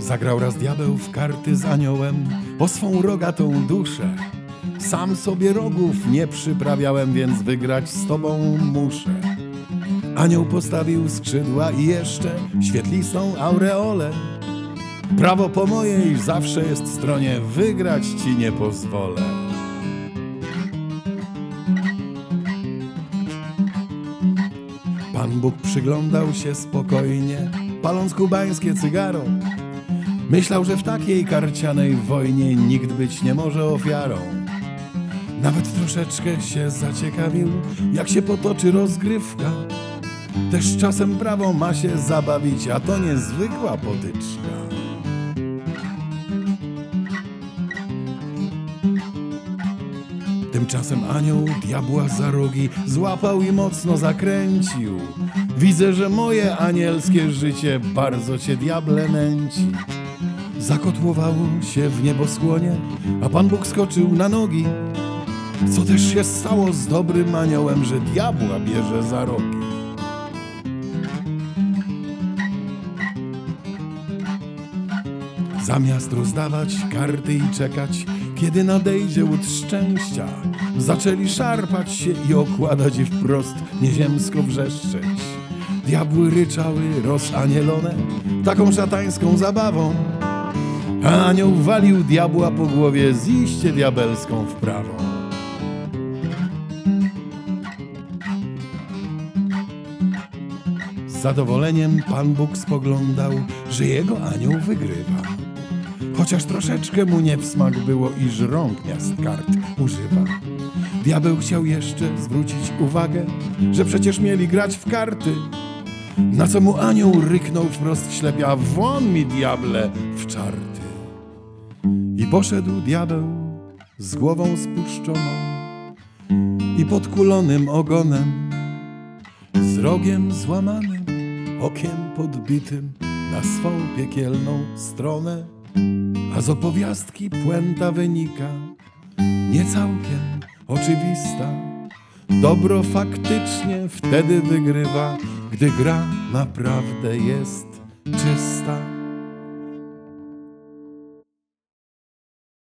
Zagrał raz diabeł w karty z aniołem o swą rogatą duszę. Sam sobie rogów nie przyprawiałem, więc wygrać z tobą muszę. Anioł postawił skrzydła i jeszcze świetlistą aureolę. Prawo po mojej zawsze jest stronie, wygrać ci nie pozwolę. Pan Bóg przyglądał się spokojnie, paląc kubańskie cygaro. Myślał, że w takiej karcianej wojnie nikt być nie może ofiarą. Nawet troszeczkę się zaciekawił, jak się potoczy rozgrywka. Też czasem prawo ma się zabawić, a to niezwykła potyczka. Tymczasem anioł diabła za rogi złapał i mocno zakręcił. Widzę, że moje anielskie życie bardzo cię, diable, nęci. Zakotłowało się w nieboskłonie, a Pan Bóg skoczył na nogi. Co też się stało z dobrym aniołem, że diabła bierze za rogi? Zamiast rozdawać karty i czekać, kiedy nadejdzie łód szczęścia, zaczęli szarpać się i okładać i wprost nieziemsko wrzeszczeć. Diabły ryczały rozanielone taką szatańską zabawą, a anioł walił diabła po głowie z iście diabelską wprawą. Z zadowoleniem Pan Bóg spoglądał, że jego anioł wygrywa. Chociaż troszeczkę mu nie w smak było, iż rąk miast kart używa. Diabeł chciał jeszcze zwrócić uwagę, że przecież mieli grać w karty. Na co mu anioł ryknął wprost w ślepia: won mi, diable, w czarty. I poszedł diabeł z głową spuszczoną i podkulonym ogonem, z rogiem złamanym, okiem podbitym na swą piekielną stronę. A z opowiastki puenta wynika, nie całkiem oczywista. Dobro faktycznie wtedy wygrywa, gdy gra naprawdę jest czysta.